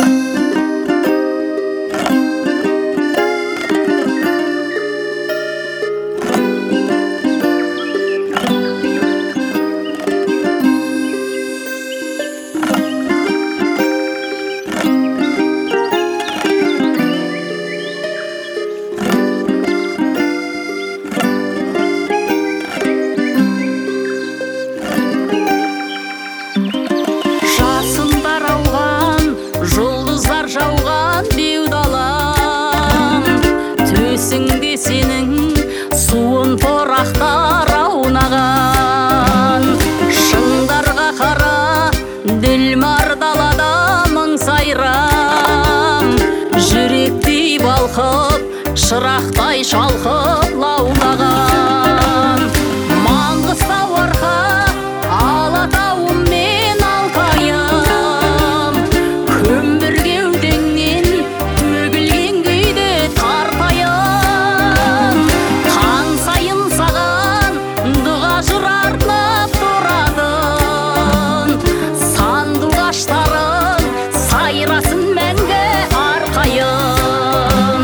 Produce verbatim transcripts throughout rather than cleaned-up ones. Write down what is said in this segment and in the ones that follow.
жауған беу далам, төсіңде сенің суын торақтар аунаған. Шыңдарға қара ділмар далада мың сайрам, жүректей балқып шырақтай шалқып лаулаған. Маңғыстау арқа Алатауым мен Алтайым, көмірге өтеңнен төгілген күйде тартайым. Таң сайын саған дұға жыр арнап тұрадым, сандуғаштарың сайрасын мәңгі арқайым.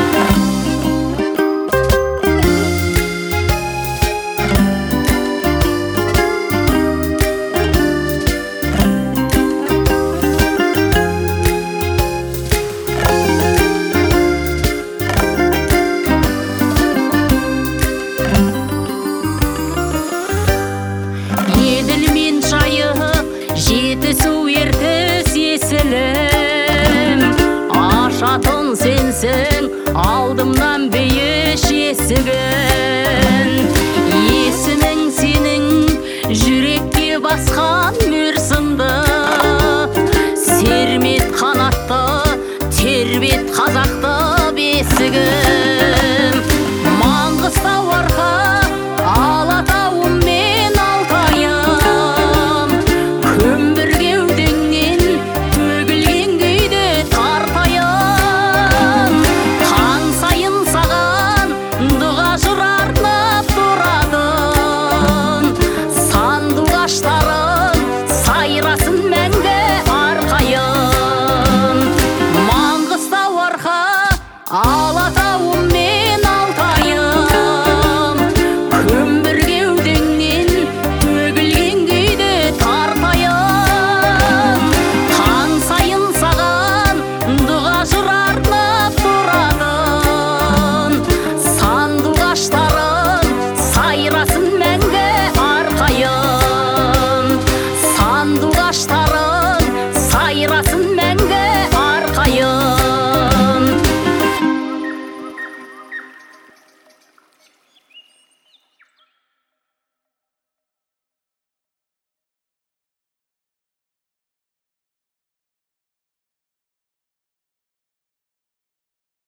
Еділ жайық жетісу ертіс есілім, ашатын сенсің алдымнан бейіш есігім.